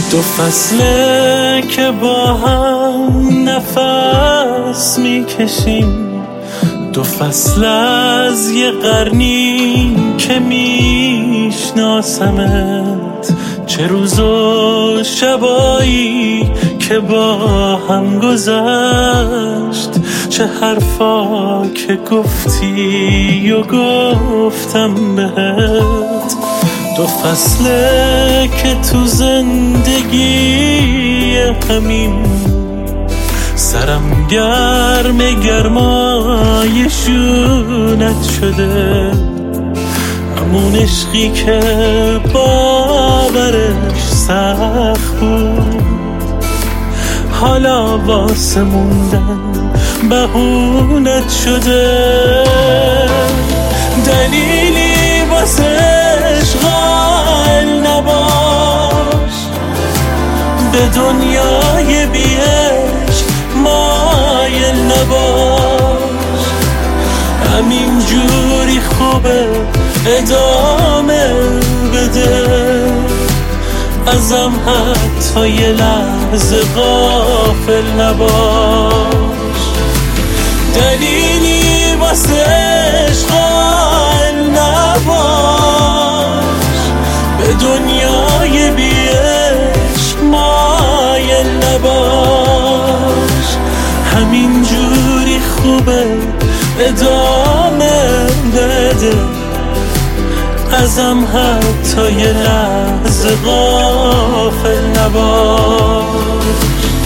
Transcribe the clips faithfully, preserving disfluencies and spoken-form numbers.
دو فصله که با هم نفس میکشیم، دو فصل از یه قرنی که میشناسمت، چه روز و شبایی که با هم گذشت، چه حرفا که گفتی و گفتم بهت. دو فصله که تو زندگی همین سرم گرم گرمای شونت شده، همون عشقی که باورش سخت بود حالا واسه موندن بهونت شده. دلیلی واسه عشق قائل نباش، به دنیای بی عشق مایل نباش، همین جوری خوبه ادامه بده، ازم حتی یه لحظه غافل نباش. دلیلی واسه عشق قائل نباش، به دنیای بی عشق مایل نباش، همین جوری خوبه ادامه بده، ازم حتی یه لحظه غافل نباش.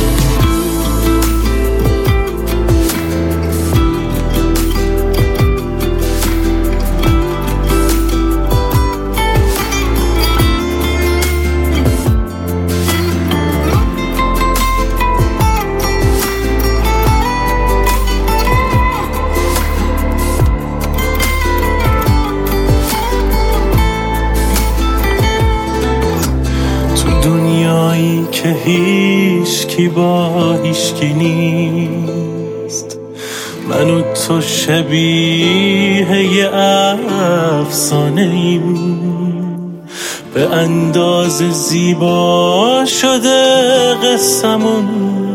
دنیایی که هیچ کی با هیچ کی نیست، من و تو شبیه یه افسانه ایم، به اندازه زیبا شده قصمون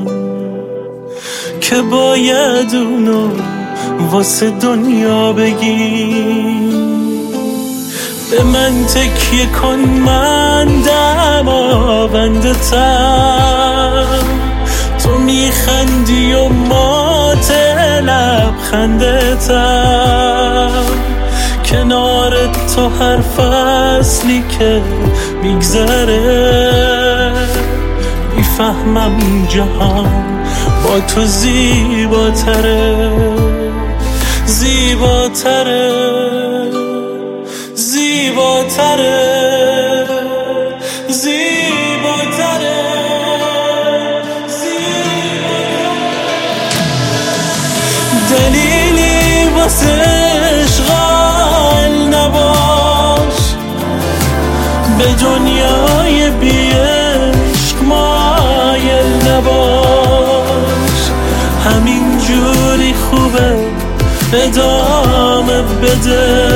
که باید اونو واسه دنیا بگیم. به من تکیه کن، من دماونده تم، تو میخندی و مات لبخنده تم، کنار تو هر فصلی که میگذره میفهمم جهان با تو زیباتره، زیباتره، زیباتره، زیباتره، زیباتره. دلیلی واسه عشق قائل نباش، به دنیای بی عشق مایل نباش، همین جوری خوبه ادامه بده،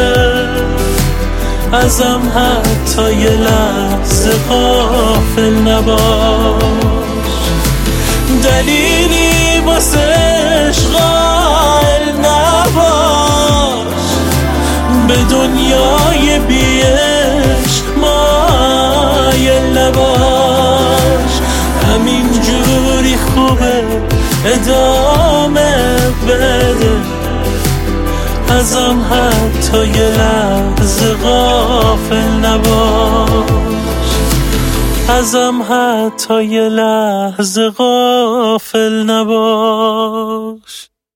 ازم حتی یه لحظه غافل نباش. دلیلی واسه عشق قائل نباش، به دنیای بی عشق مایل نباش، همین جوری خوبه ادامه بده، ازم حتی یه لحظه غافل نباش، ازم حتی یه لحظه غافل نباش.